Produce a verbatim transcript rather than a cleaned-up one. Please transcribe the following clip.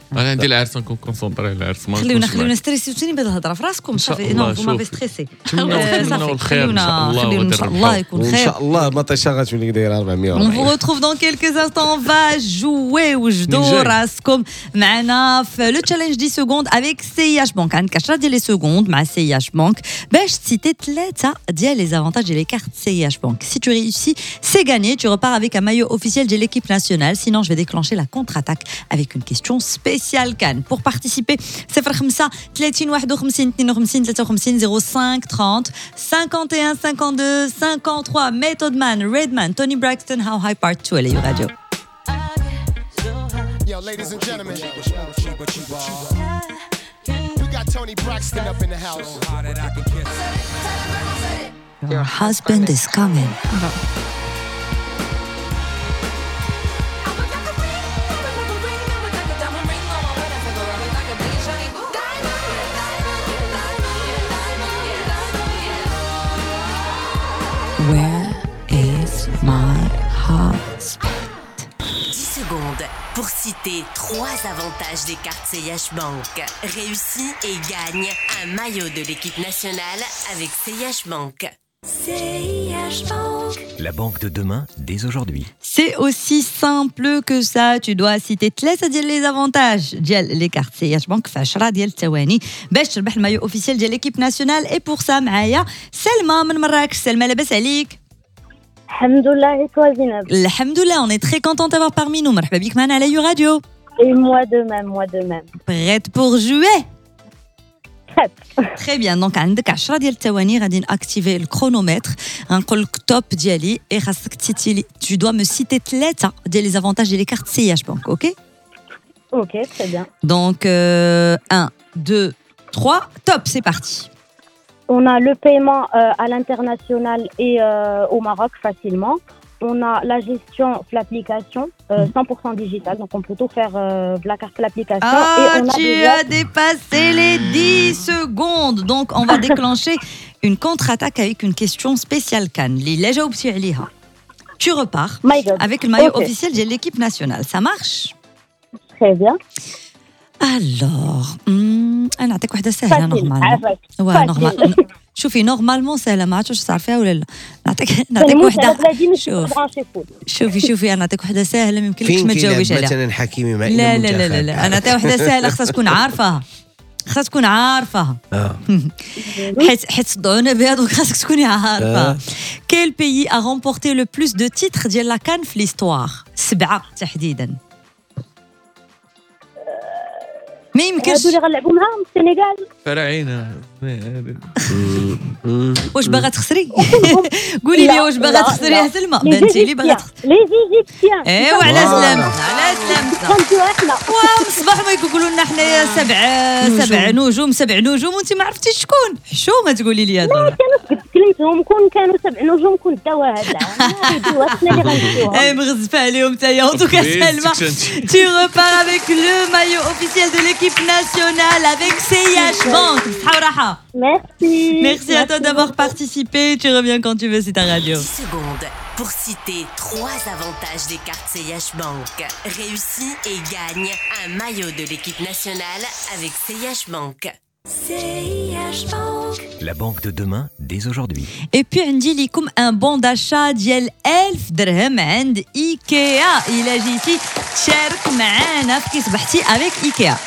انا عندي العرس نكون كونسونطري على العرس ما خليونا خليونا ستريسي وثاني بهذه الهضره في راسكم صافي نو فما ستريسي نتمنوا الخير ان شاء الله ان شاء الله يكون خير ان شاء الله ما تشغلش اللي داير أربعمية On vous retrouve dans quelques instants. On va jouer وجدوا راسكم معنا في le challenge dix secondes avec C H Bank. عندك عشرة ديال لي سكوند مع C H Bank باش تسيتي ثلاثة ديال les avantages ديال les cartes C H Bank. Si tu réussis, c'est gagné. Tu repars avec un maillot officiel de l'équipe nationale. Sinon, je vais déclencher la contre-attaque avec une question spéciale Cannes. Pour participer, صفر خمسة ثلاثين واحد وخمسين اثنين وخمسين ثلاثة وخمسين zéro cinq trente cinquante et un cinquante-deux cinquante-trois Method Man, Redman, Tony Braxton, How High Part two à l'A U Radio. Yo, ladies and gentlemen, we got Tony Braxton up in the house. Your husband is coming. Where is my husband? dix secondes pour citer trois avantages des cartes C H Bank. Réussis et gagne un maillot de l'équipe nationale avec C H Bank. C H Bank. La banque de demain, dès aujourd'hui. C'est aussi simple que ça. Tu dois citer ثلاثة ديال les avantages ديال les cartes C H Bank في عشرة ديال الثواني باش تربح المايو اوفيسيال ديال l'équipe nationale. Et pour ça معايا سلمى من مراكش. سلمى لاباس عليك؟ الحمد لله et toi Zinab. الحمد لله. On est très content d'avoir parmi nous. مرحبا بك معنا على يو راديو. Et moi de même, moi de même. Prête pour jouer? Prête. Très bien. Donc عندك عشرة ديال الثواني غادي ناكتيفي الكرونومتر. غنقول لك توب ديالي et خاصك تيتي tu dois me citer ثلاثة ديال les avantages des cartes C H Bank, OK? Ok, très bien. Donc euh, un, deux, trois, top, c'est parti. On a le paiement euh, à l'international et euh, au Maroc facilement. On a la gestion de l'application euh, cent pour cent digitale, donc on peut tout faire euh, de la carte de l'application. Ah, et on a tu déjà... as dépassé les dix secondes. Donc, on va déclencher une contre-attaque avec une question spéciale Cannes. Lila jaoubti aliha. Tu repars My God. avec le maillot Okay. officiel de l'équipe nationale. Ça marche? Très bien. Alors, hmm, أنا أعطيك واحدة سهلة Facile, نورمالمون. عافاك. Ouais, Facile. normal. شوفي نورمالمون سهلة ما عرفتش واش تعرفيها ولا لا. نعطيك يعني نعطيك مو واحدة. سهلة بلادي مش شوف برانشي فول. شوفي شوفي أنا نعطيك واحدة سهلة ما يمكنلكش فين ما كاين تجاوبيش عليها. مثلا حكيمي مع لا لا لا لا لا أنا نعطيها واحدة سهلة خاصها تكون عارفاها. خاصها تكون عارفاها. اه حيت حيت صدعونا بها دونك خاصك تكوني عارفة. Quel pays a remporté le plus de titres ديال لا كان في l'histoire؟ سبعة تحديدا. ما يمكنش. هادو اللي غنلعبوا معاهم السنغال. فراعنه واش باغا تخسري؟ قولي لي واش باغا تخسري يا سلمى؟ بنتي لي باغا تخسري. لي زيجيبسيان. ايوا على سلامتنا على سلامتنا. كنتو احنا. واو الصباح ما يقولوا لنا حنايا سبع سبع نجوم سبع نجوم وانت ما عرفتيش شكون حشومه تقولي لي هذا. كانوا كلمتهم كون كانوا سبع نجوم كون داوها هذا العام حنا اللي غنشوفوها. اي مغزفه عليهم تايا en tout cas Selma tu repars avec le maillot officiel de l'équipe nationale avec C H Bank. صحة وراحة. Merci. Merci à toi d'avoir participé. Tu reviens quand tu veux, c'est ta radio. dix secondes pour citer trois avantages des cartes C H Bank. Réussis et gagne un maillot de l'équipe nationale avec C H Bank. C H Bank. La banque de demain, dès aujourd'hui. Et puis عندي لكم un bon d'achat ديال ألف درهم عند إيكيا. إلا جيتي تشارك معانا في كي صبحتي avec إيكيا.